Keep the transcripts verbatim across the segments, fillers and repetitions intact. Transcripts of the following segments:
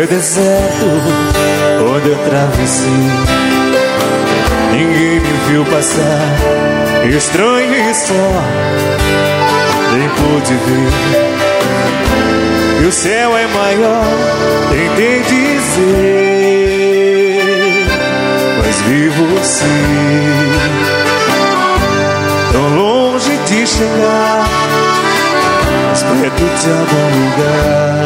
É deserto onde eu atravessei, ninguém me viu passar, estranho e só, nem pude ver. E o céu é maior, tentei dizer, mas vi você tão longe de chegar, mas perto de algum lugar.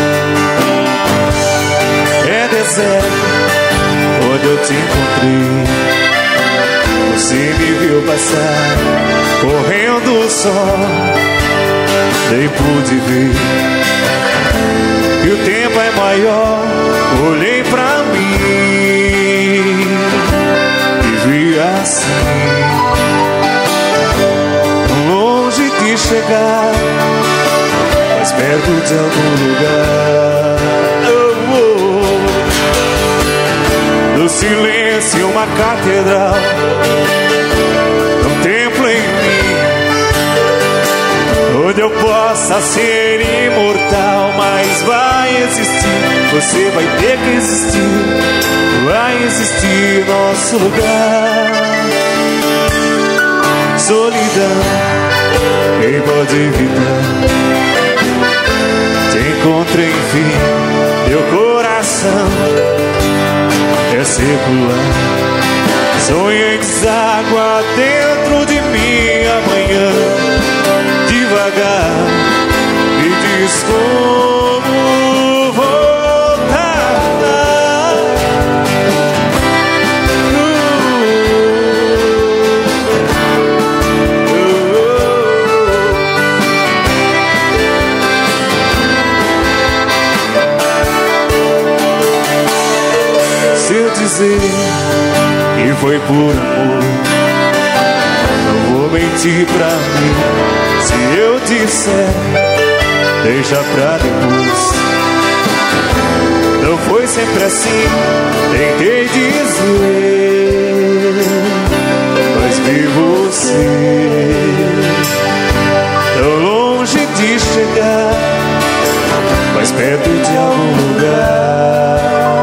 É deserto onde eu te encontrei, você me viu passar, correndo só, nem pude ver. E o tempo é maior, olhei pra mim e vi assim, tão longe de chegar, mas perto de algum lugar. Oh, oh. No silêncio uma catedral, um templo em mim, onde eu possa ser imortal. Mas vai existir, você vai ter que existir, vai existir nosso lugar. Solidão, quem pode evitar? Te encontrei, enfim, meu coração é secular. Sonho em deságua dentro de mim amanhã, devagar, me diz como voltar. uh, uh, uh. Se eu dizer que foi por amor, não vou mentir pra mim. Se eu disser, deixa pra depois. Não foi sempre assim, tentei dizer, mas vi você tão longe de chegar, mas perto de algum lugar.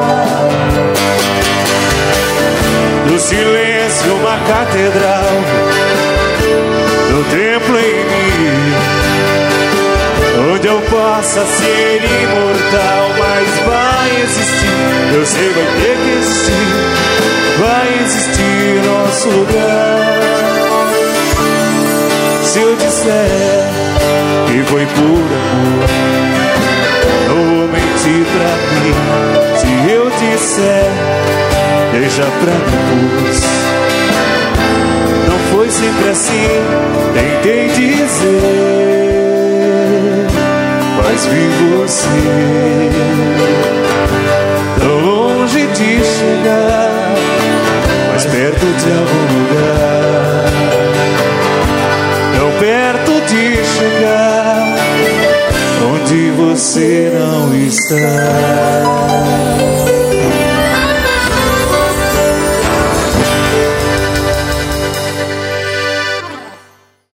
No silêncio uma catedral, no templo em mim, onde eu possa ser imortal. Mas vai existir, eu sei, vai ter que existir, vai existir nosso lugar. Se eu disser que foi por amor, não vou mentir pra mim. Se eu disser, deixa pra depois. Não foi sempre assim, tentei dizer, mas vi você tão longe de chegar, mas perto de algum lugar. Tão perto de chegar, onde você não está.